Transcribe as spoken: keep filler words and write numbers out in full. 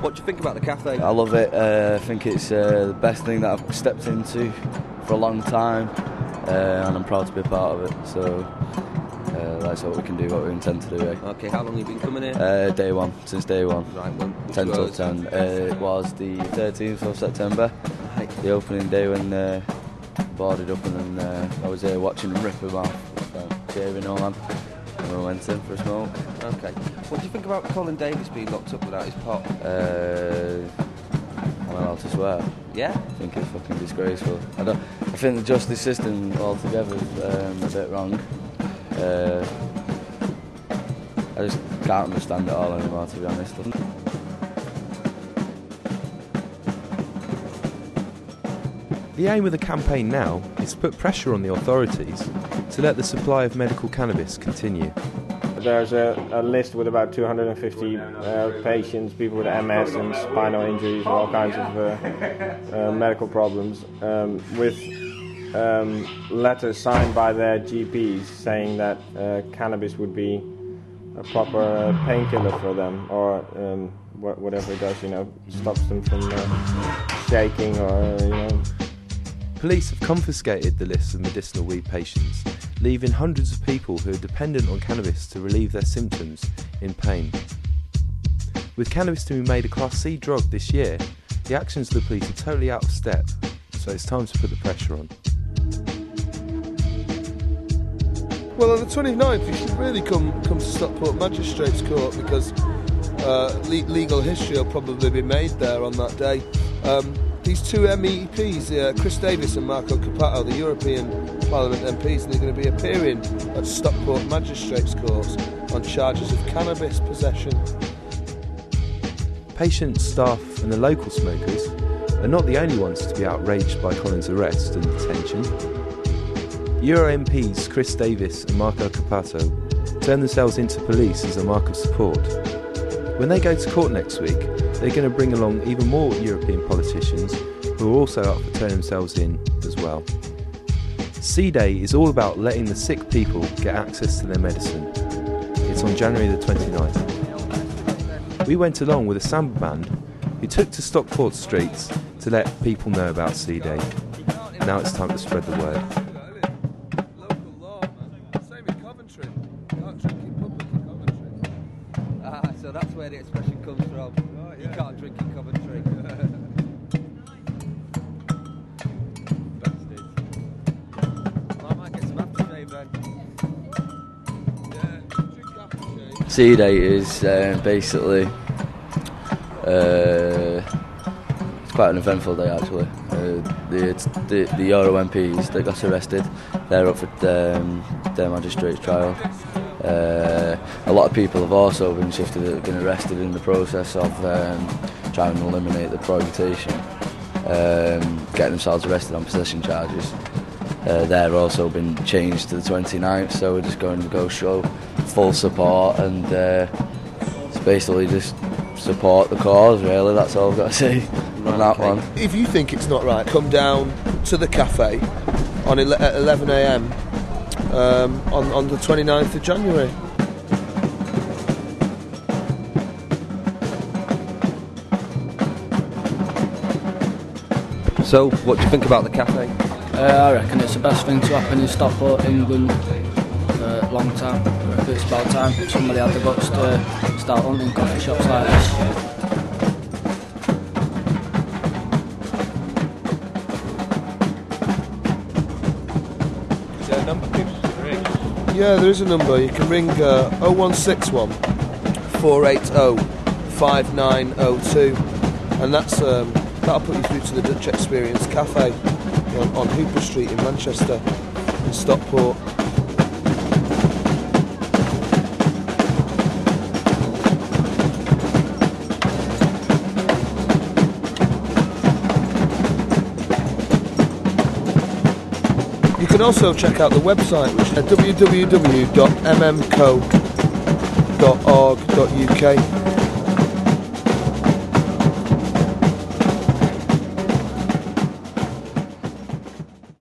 What do you think about the cafe? I love it. Uh, I think it's uh, the best thing that I've stepped into for a long time, uh, and I'm proud to be a part of it. So uh, that's what we can do, what we intend to do. Eh? Okay, how long have you been coming here? Uh, day one, since day one. Right, when? ten till ten. Uh, it was the thirteenth of September, right. The opening day when uh, boarded up, and then uh, I was here watching them rip them off, so, cheering all on. And we went in for a smoke. Okay. What do you think about Colin Davis being locked up without his pot? Uh, I'm allowed to swear. Yeah? I think it's fucking disgraceful. I don't. I think the justice system altogether is um, a bit wrong. Uh, I just can't understand it all anymore, to be honest. The aim of the campaign now is to put pressure on the authorities to let the supply of medical cannabis continue. There's a, a list with about two hundred fifty uh, patients, people with M S and spinal injuries and all kinds of uh, uh, medical problems, um, with um, letters signed by their G Ps saying that uh, cannabis would be a proper uh, painkiller for them, or um, wh- whatever it does, you know, stops them from uh, shaking, or uh, you know. Police have confiscated the list of medicinal weed patients, leaving hundreds of people who are dependent on cannabis to relieve their symptoms in pain. With cannabis to be made a Class C drug this year, the actions of the police are totally out of step, so it's time to put the pressure on. Well, on the twenty-ninth you should really come come to Stockport Magistrates Court, because uh, le- legal history will probably be made there on that day. Um, These two M E Ps, uh, Chris Davis and Marco Cappato, the European Parliament M Ps, and they're going to be appearing at Stockport Magistrates Court on charges of cannabis possession. Patients, staff and the local smokers are not the only ones to be outraged by Colin's arrest and detention. Euro M Ps Chris Davis and Marco Cappato turned themselves into police as a mark of support. When they go to court next week, they're going to bring along even more European politicians who are also up for turning themselves in as well. C-Day is all about letting the sick people get access to their medicine. It's on January the twenty-ninth. We went along with a samba band who took to Stockport streets to let people know about C-Day. Now it's time to spread the word. Local law, man. Same in Coventry. Can't drink in public in Coventry. Ah, so that's where the expression comes from. Oh, yeah. You can't drink in Coventry. Well, I might get some aftershave then. Yeah, drink aftershave. C-Day is uh, basically uh, it's quite an eventful day actually. Uh, the, the the Euro M Ps that got arrested, they're up for um, their magistrate's trial. Uh, a lot of people have also been shifted, that have been arrested in the process of um, trying to eliminate the prohibition, um, getting themselves arrested on possession charges. Uh, they're also been changed to the twenty-ninth, so we're just going to go show full support and uh, it's basically just support the cause, really. That's all I've got to say on that Okay. one. If you think it's not right, come down to the cafe on ele- at eleven a m um, on, on the twenty-ninth of January. So, what do you think about the cafe? Uh, I reckon it's the best thing to happen in Stockport, England, for a long time. I reckon it's about time somebody had the guts to start hunting coffee shops like this. Is there a number people to ring? Yeah, there is a number. You can ring uh, oh one six one, four eight zero, five nine zero two, and that's um, that'll put you through to the Dutch Experience Cafe on, on Hooper Street in Manchester, in Stockport. You can also check out the website, which is w w w dot m m co dot org dot u k.